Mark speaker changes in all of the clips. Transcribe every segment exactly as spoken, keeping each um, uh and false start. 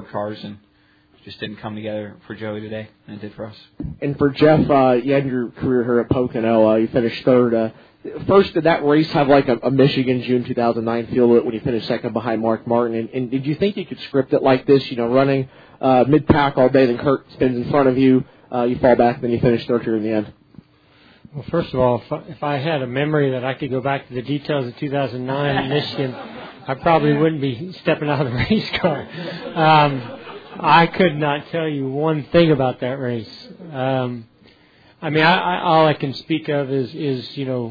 Speaker 1: worked cars, and just didn't come together for Joey today, and it did for us.
Speaker 2: And for Jeff, uh, you had your career here at Pocono. Uh, you finished third. Uh, first, did that race have like a, a Michigan June two thousand nine feel to it when you finished second behind Mark Martin? And, and did you think you could script it like this, you know, running uh, mid-pack all day, then Kurt spins in front of you, uh, you fall back, then you finish third here in the end?
Speaker 3: Well, first of all, if I, if I had a memory that I could go back to the details of two thousand nine in Michigan, I probably wouldn't be stepping out of the race car. Um, I could not tell you one thing about that race. Um, I mean, I, I, all I can speak of is, is you know,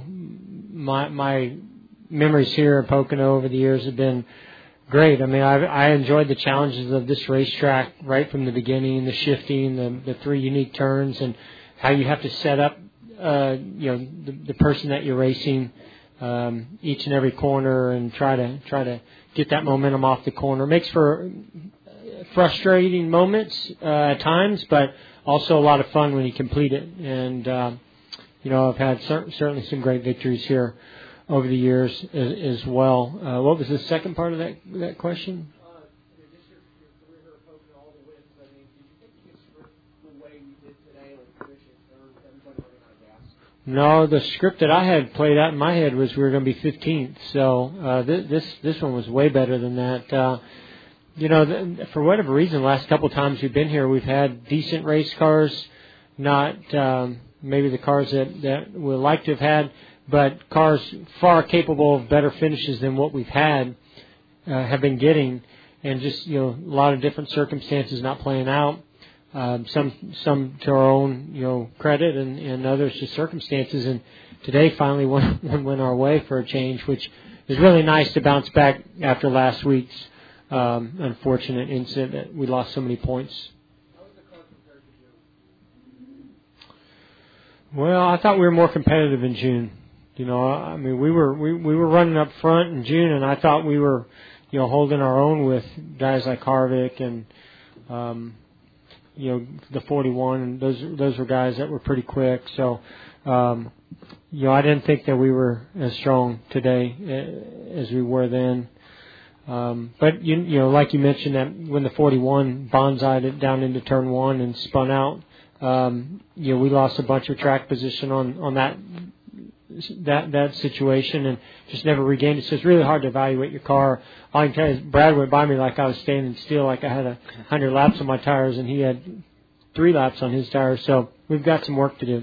Speaker 3: my my memories here at Pocono over the years have been great. I mean, I I enjoyed the challenges of this racetrack right from the beginning, the shifting, the, the three unique turns, and how you have to set up, uh, you know, the, the person that you're racing um, each and every corner, and try to try to get that momentum off the corner. It makes for frustrating moments uh, at times, but also a lot of fun when you complete it. And uh, you know, I've had cer- certainly some great victories here over the years as, as well. Uh, what was the second part of that that question?
Speaker 2: Uh, just your, your career here at Pocono, all the wins. I mean, did you think you could script the way you did today, like finishing third, everybody running out of gas?
Speaker 3: No, the script that I had played out in my head was we were going to be fifteenth. So uh, th- this this one was way better than that. Uh, You know, th- for whatever reason, the last couple of times we've been here, we've had decent race cars, not um, maybe the cars that, that we'd like to have had, but cars far capable of better finishes than what we've had, uh, have been getting, and just, you know, a lot of different circumstances not playing out, um, some some to our own, you know, credit, and, and others just circumstances. And today finally one, one went our way for a change, which is really nice to bounce back after last week's Um, unfortunate incident that we lost so many points.
Speaker 2: How was the car compared to June?
Speaker 3: Well, I thought we were more competitive in June. You know, I mean, we were we, we were running up front in June, and I thought we were, you know, holding our own with guys like Harvick and, um, you know, the forty-one. And those those were guys that were pretty quick. So, um, you know, I didn't think that we were as strong today as we were then. Um, but, you, you know, like you mentioned, that when the forty-one bonsai'd it down into turn one and spun out, um, you know, we lost a bunch of track position on, on that, that, that situation, and just never regained it. So it's really hard to evaluate your car. All I can tell you is Brad went by me like I was standing still, like I had a hundred laps on my tires, and he had three laps on his tires. So we've got some work to do.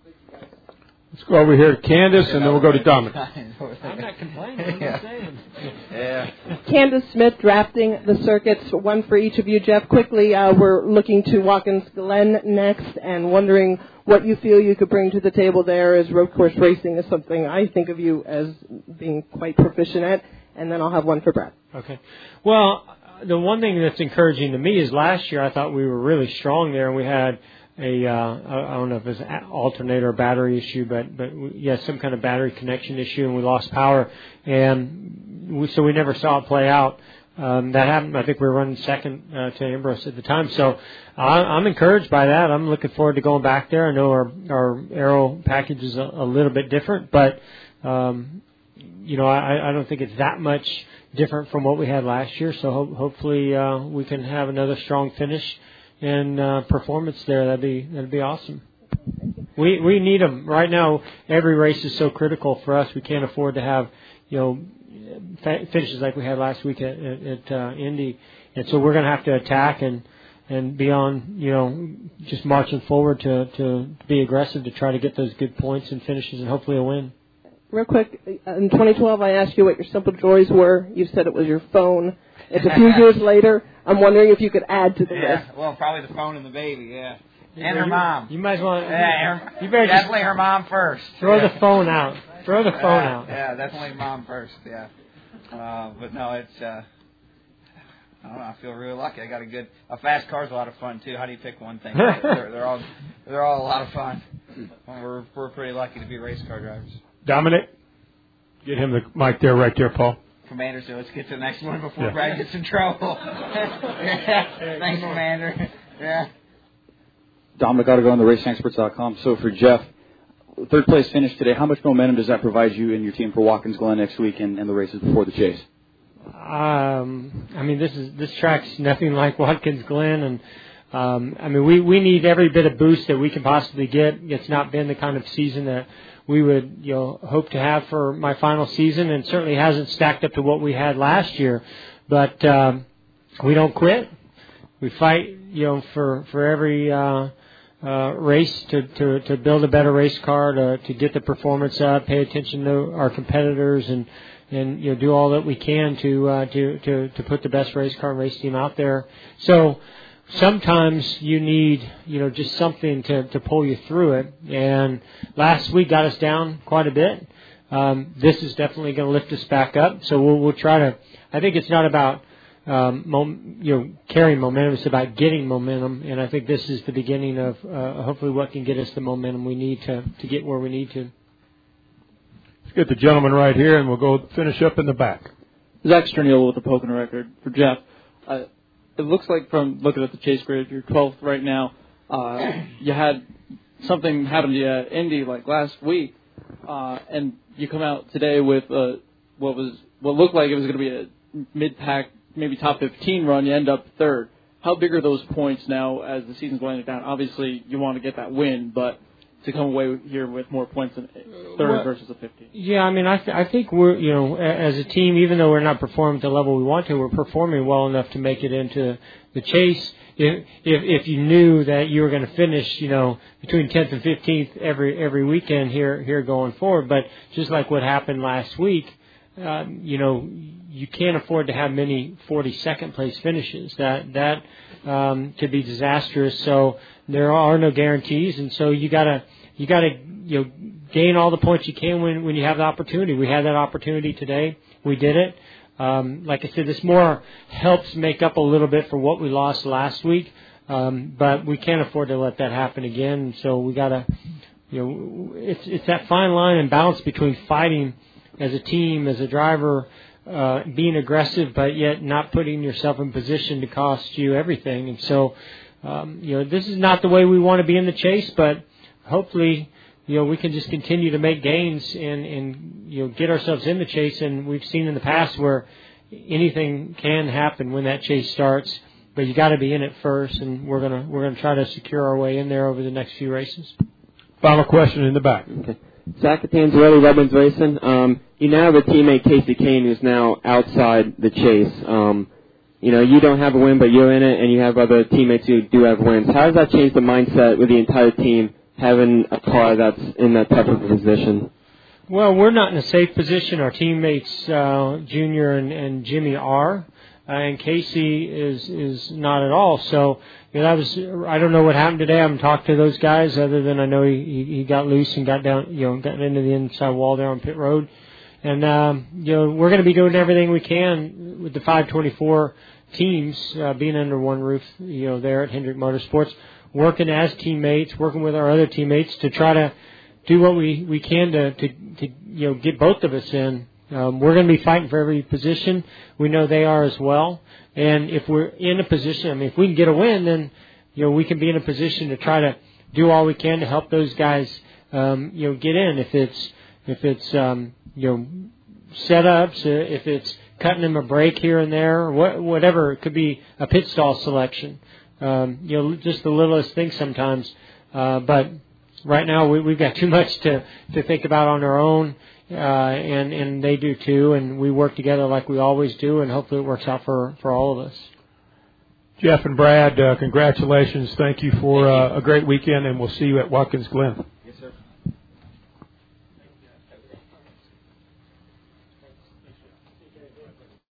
Speaker 4: Let's go over here to Candace, and then we'll go to Dominic.
Speaker 3: I'm not complaining. I'm
Speaker 1: yeah.
Speaker 3: just saying.
Speaker 1: Yeah.
Speaker 5: Candace Smith drafting the circuits, one for each of you. Jeff, quickly, uh, we're looking to Watkins Glen next and wondering what you feel you could bring to the table there, as road course racing is something I think of you as being quite proficient at. And then I'll have one for Brad.
Speaker 3: Okay. Well, the one thing that's encouraging to me is last year I thought we were really strong there, and we had a, uh, I don't know if it was an alternator or battery issue, but, but we, yeah, some kind of battery connection issue, and we lost power. And we, so we never saw it play out. Um, that happened. I think we were running second uh, to Ambrose at the time. So I, I'm encouraged by that. I'm looking forward to going back there. I know our, our aero package is a, a little bit different, but, um, you know, I, I don't think it's that much different from what we had last year. So ho- hopefully uh, we can have another strong finish and uh, performance there. That'd be that'd be awesome. We we need them right now. Every race is so critical for us. We can't afford to have, you know, fa- finishes like we had last week at, at, at uh, Indy, and so we're going to have to attack and and be on, you know, just marching forward to to be aggressive to try to get those good points and finishes and hopefully a win.
Speaker 5: Real quick, in twenty twelve, I asked you what your simple joys were. You said it was your phone. It's a few years later. I'm wondering if you could add to the
Speaker 1: yeah,
Speaker 5: list.
Speaker 1: well, probably the phone and the baby, yeah.
Speaker 3: You
Speaker 1: And
Speaker 3: know,
Speaker 1: her
Speaker 3: you,
Speaker 1: mom.
Speaker 3: You might as well.
Speaker 1: Yeah, her,
Speaker 3: you better
Speaker 1: definitely
Speaker 3: just
Speaker 1: her mom first.
Speaker 3: Throw
Speaker 1: yeah.
Speaker 3: the phone out. Throw the phone
Speaker 1: uh,
Speaker 3: out.
Speaker 1: Yeah, definitely mom first, yeah. Uh, but no, it's, uh, I don't know, I feel really lucky. I got a good, a fast car's a lot of fun, too. How do you pick one thing? they're, they're all they're all a lot of fun. We're, we're pretty lucky to be race car drivers.
Speaker 4: Dominic, get him the mic there, right there, Paul.
Speaker 1: Commander, so let's get to the next one before
Speaker 4: Yeah.
Speaker 1: Brad gets in trouble. yeah. Thanks, Commander. Yeah.
Speaker 6: Dominic Otto on the racing experts dot com. So for Jeff, third place finish today, how much momentum does that provide you and your team for Watkins Glen next week and, and the races before the chase?
Speaker 3: Um, I mean, this is this track's nothing like Watkins Glen, and um, I mean, we, we need every bit of boost that we can possibly get. It's not been the kind of season that we would, you know, hope to have for my final season, and certainly hasn't stacked up to what we had last year. But um, we don't quit. We fight, you know, for for every uh, uh, race to, to to build a better race car, to to get the performance up, pay attention to our competitors, and. And you know, do all that we can to uh, to to to put the best race car and race team out there. So sometimes you need you know just something to to pull you through it. And last week got us down quite a bit. Um, this is definitely going to lift us back up. So we'll we'll try to. I think it's not about um, mom, you know carrying momentum. It's about getting momentum. And I think this is the beginning of uh, hopefully what can get us the momentum we need to to get where we need to.
Speaker 4: Let's get the gentleman right here, and we'll go finish up in the back.
Speaker 7: Zach Sterniel with the Pocono record for Jeff. Uh, it looks like from looking at the chase grid, you're twelfth right now. Uh, you had something happen to you at Indy like last week, uh, and you come out today with uh, what was what looked like it was going to be a mid-pack, maybe top fifteen run. You end up third. How big are those points now as the season's winding down? Obviously, you want to get that win, but to come away here with more points than third well, versus a fifteen.
Speaker 3: Yeah, I mean, I th- I think we're, you know, as a team, even though we're not performing at the level we want to, we're performing well enough to make it into the chase. If if, if you knew that you were going to finish, you know, between tenth and fifteenth every every weekend here here going forward, but just like what happened last week, um, you know, you can't afford to have many forty-second place finishes. That that um, could be disastrous. So there are no guarantees, and so you gotta you gotta you know gain all the points you can when when you have the opportunity. We had that opportunity today. We did it. Um, like I said, this more helps make up a little bit for what we lost last week, um, but we can't afford to let that happen again. So we gotta, you know, it's it's that fine line and balance between fighting as a team, as a driver, uh, being aggressive, but yet not putting yourself in position to cost you everything. And so, um, you know, this is not the way we want to be in the chase, but hopefully, you know, we can just continue to make gains and, and, you know, get ourselves in the chase. And we've seen in the past where anything can happen when that chase starts, but you got to be in it first. And we're going to, we're going to try to secure our way in there over the next few races.
Speaker 4: Final question in the back.
Speaker 8: Okay. Zach Catanzarelli, Redlands Racing. Um, you now have a teammate, Casey Kane, who's now outside the chase. Um, you know, you don't have a win, but you're in it, and you have other teammates who do have wins. How does that change the mindset with the entire team, having a car that's in that type of position?
Speaker 3: Well, we're not in a safe position. Our teammates, uh, Junior and, and Jimmy, are. Uh, and Casey is is not at all. So, you know, that was, I don't know what happened today. I haven't talked to those guys other than I know he, he, he got loose and got down, you know, got into the inside wall there on pit road. And, um, you know, we're going to be doing everything we can with the five twenty-four teams, uh, being under one roof, you know, there at Hendrick Motorsports, working as teammates, working with our other teammates to try to do what we, we can to, to, to, you know, get both of us in. Um, we're going to be fighting for every position. We know they are as well. And if we're in a position, I mean, if we can get a win, then, you know, we can be in a position to try to do all we can to help those guys, um, you know, get in. If it's, if it's, um, you know, setups, if it's cutting them a break here and there, or what, whatever. It could be a pit stall selection. Um, you know, just the littlest things sometimes. Uh, but right now we, we've got too much to, to think about on our own. Uh, and, and they do too, and we work together like we always do, and hopefully it works out for, for all of us.
Speaker 4: Jeff and Brad, uh, congratulations. Thank you for uh, a great weekend, and we'll see you at Watkins Glen.